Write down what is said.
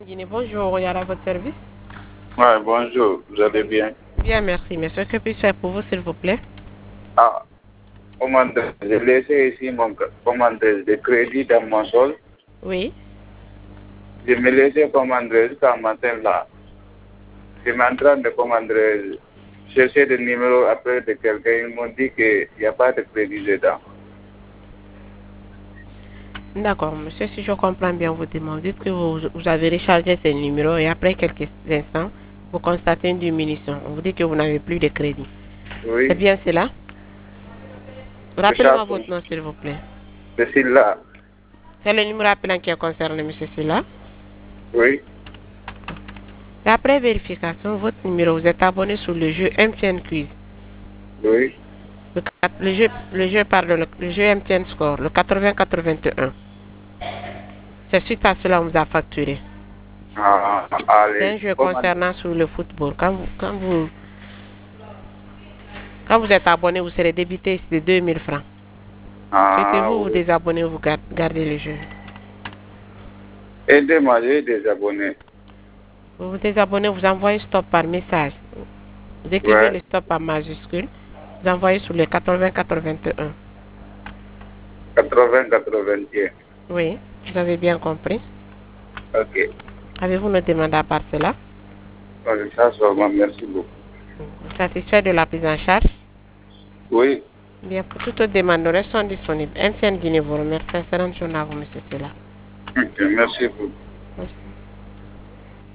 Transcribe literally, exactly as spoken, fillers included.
Guinée, bonjour, il y a à votre service. Ouais, bonjour, vous allez bien? Bien, merci. Monsieur, que puis-je faire pour vous, s'il vous plaît? Ah, comment dire, j'ai laissé ici mon comment dire, de crédit dans mon sol. Oui. Je me laissé commander jusqu'à matin là. Je suis en train de commander, chercher le numéro après de quelqu'un. Ils m'ont dit qu'il n'y a pas de crédit dedans. D'accord, monsieur, si je comprends bien vos demandes, dites que vous, vous avez rechargé ce numéro et après quelques instants, vous constatez une diminution. On vous dit que vous n'avez plus de crédit. C'est Oui, bien cela? c'est ça, Rappelez-moi votre nom, s'il vous plaît. c'est là. C'est le numéro appelant qui est concerné, monsieur Silla. Oui, Et après vérification, votre numéro, vous êtes abonné sur le jeu M T N Quiz. oui. Le, le jeu, le jeu, pardon, le, le jeu M T N Score, le quatre-vingts quatre-vingt-un. C'est suite à cela qu'on vous a facturé. Ah, C'est allez, un jeu comment concernant sur le football. Quand vous, quand vous, quand vous êtes abonné, vous serez débité de deux mille francs. Ah, Souhaitez-vous vous oui. désabonner ou vous garder le jeu? Aidez-moi, j'ai des abonnés. Vous vous désabonnez, vous envoyez stop par message. Vous écrivez Ouais, le stop en majuscule. Vous envoyez sur le quatre-vingts quatre-vingt-un. quatre-vingts quatre-vingt-un. Oui, vous avez bien compris. Ok. Avez-vous une demande à part cela? Ouais, ça seulement, merci beaucoup. Vous satisfait de la prise en charge? Oui. Bien, pour toute autre demande, nous restons disponibles. M T N Guinée vous remercie. Excellente journée à vous, monsieur Sela. Ok, merci beaucoup. Merci.